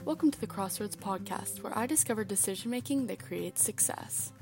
Welcome to the Crossroads Podcast, where I discover decision-making that creates success.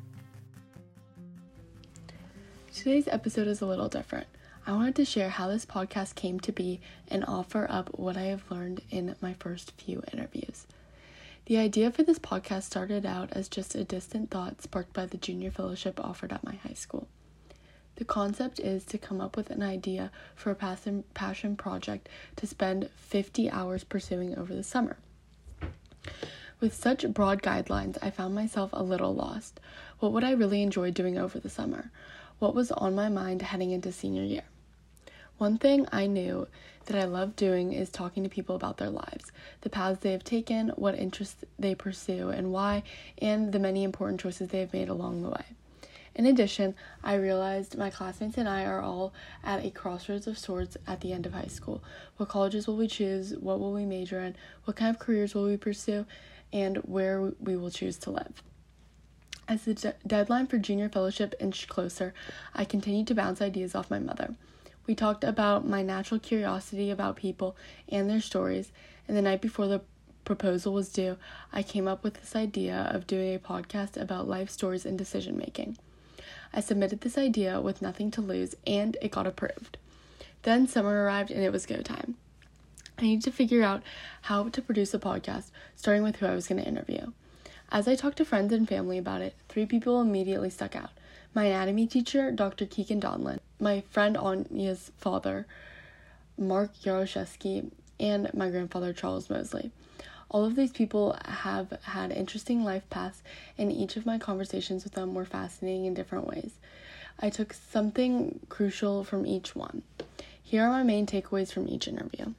Today's episode is a little different. I wanted to share how this podcast came to be and offer up what I have learned in my first few interviews. The idea for this podcast started out as just a distant thought sparked by the junior fellowship offered at my high school. The concept is to come up with an idea for a passion project to spend 50 hours pursuing over the summer. With such broad guidelines, I found myself a little lost. What would I really enjoy doing over the summer? What was on my mind heading into senior year? One thing I knew that I loved doing is talking to people about their lives, the paths they have taken, what interests they pursue, and why, and the many important choices they have made along the way. In addition, I realized my classmates and I are all at a crossroads of sorts at the end of high school. What colleges will we choose? What will we major in? What kind of careers will we pursue? And where we will choose to live. As the deadline for junior fellowship inched closer, I continued to bounce ideas off my mother. We talked about my natural curiosity about people and their stories, and the night before the proposal was due, I came up with this idea of doing a podcast about life stories and decision making. I submitted this idea with nothing to lose, and it got approved. Then summer arrived, and it was go time. I needed to figure out how to produce a podcast, starting with who I was going to interview. As I talked to friends and family about it, 3 people immediately stuck out. My anatomy teacher, Dr. Keegan Donlin, my friend Anya's father, Mark Yaroshevsky, and my grandfather, Charles Mosley. All of these people have had interesting life paths, and each of my conversations with them were fascinating in different ways. I took something crucial from each one. Here are my main takeaways from each interview.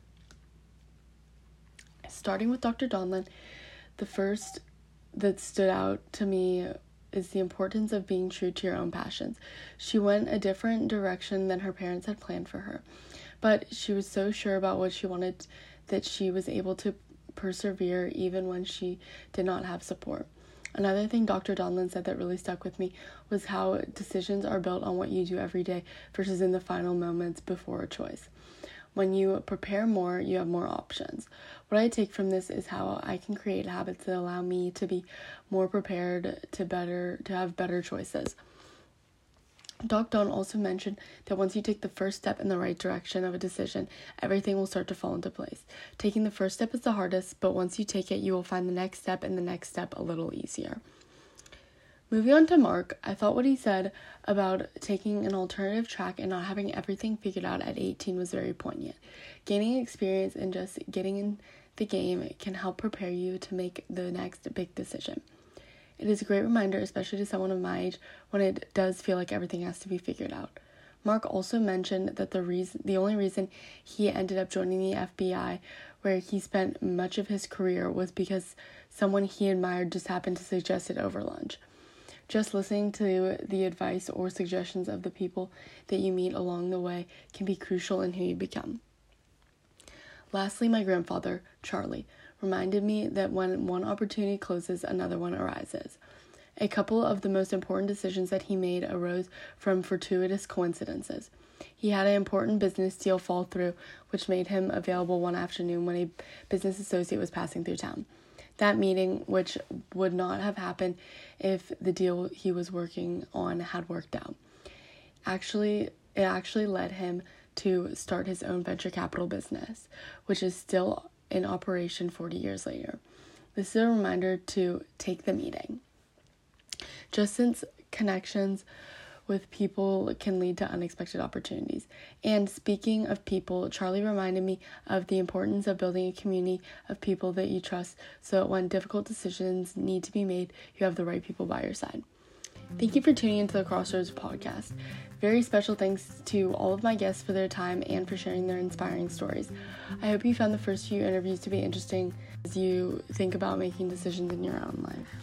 Starting with Dr. Donlin, the first that stood out to me is the importance of being true to your own passions. She went a different direction than her parents had planned for her, but she was so sure about what she wanted that she was able to persevere even when she did not have support. Another thing Dr. Donlin said that really stuck with me was how decisions are built on what you do every day versus in the final moments before a choice. When you prepare more, you have more options. What I take from this is how I can create habits that allow me to be more prepared to have better choices. Doc Don also mentioned that once you take the first step in the right direction of a decision, everything will start to fall into place. Taking the first step is the hardest, but once you take it, you will find the next step and the next step a little easier. Moving on to Mark, I thought what he said about taking an alternative track and not having everything figured out at 18 was very poignant. Gaining experience and just getting in the game can help prepare you to make the next big decision. It is a great reminder, especially to someone of my age, when it does feel like everything has to be figured out. Mark also mentioned that the only reason he ended up joining the FBI, where he spent much of his career, was because someone he admired just happened to suggest it over lunch. Just listening to the advice or suggestions of the people that you meet along the way can be crucial in who you become. Lastly, my grandfather, Charlie, reminded me that when one opportunity closes, another one arises. A couple of the most important decisions that he made arose from fortuitous coincidences. He had an important business deal fall through, which made him available one afternoon when a business associate was passing through town. That meeting, which would not have happened if the deal he was working on had worked out. It actually led him to start his own venture capital business, which is still in operation 40 years later. This is a reminder to take the meeting. Just since connections with people can lead to unexpected opportunities. And speaking of people, Charlie reminded me of the importance of building a community of people that you trust, so that when difficult decisions need to be made, you have the right people by your side. Thank you for tuning into the Crossroads podcast. Very special thanks to all of my guests for their time and for sharing their inspiring stories. I hope you found the first few interviews to be interesting as you think about making decisions in your own life.